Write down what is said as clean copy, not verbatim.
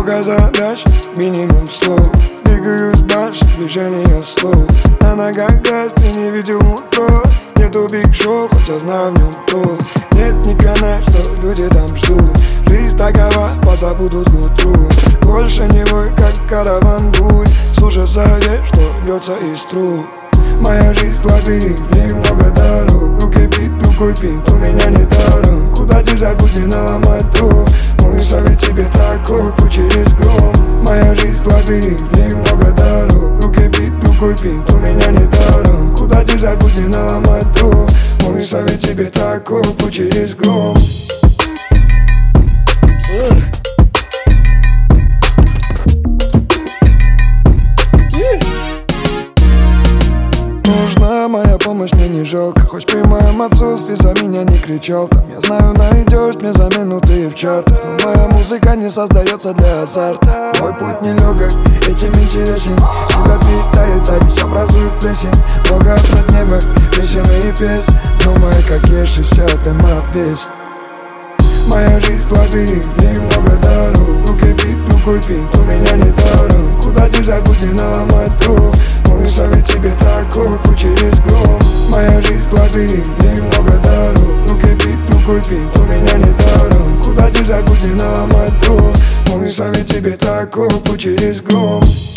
Много задач, минимум слов. Двигаюсь дальше, движение слов. На ногах газ, ты не видел утро. Нету биг шоу, хотя знаю в нем толк. Нет ни конец, что люди там ждут. Жизнь такова, позабудут к утру. Больше не мой, как караван будет. Слушай совет, что льется из труб. Моя жизнь лабиринт, в ней много дорог. Руки бит, другой пинт, у меня не даром. Куда держать, будь не наломать дров. Мой совет тебе такой, путь через гром. Моя жизнь лабиринт, в ней много дорог. Руки бит, другой пинт, у меня не даром. Куда держать, будь не наломать дров. Мой совет тебе такой, путь через гром. Нужна моя помощь, мне не жалко. Хоть при моем отсутствии за меня не кричал там. Я знаю, найдешь мне замену ты в чартах. Но моя музыка не создается для азарта. Мой путь нелегок, этим интересен. Себя питает зависть, образует плесень. Много однодневок, песен и песен. Но моя как я 60 дыма весь. Моя жизнь лабиринт, в ней много дорог. Руки бит, другой пинт, у меня не даром. Куда держать, будь не наломать дров. Мой совет тебе такой, путь через гром. Моя жизнь лабиринт, в ней много дорог. Руки бит, другой пинт, у меня не даром. Куда держать, будь не наломать дров. Мой совет тебе такой, путь через гром.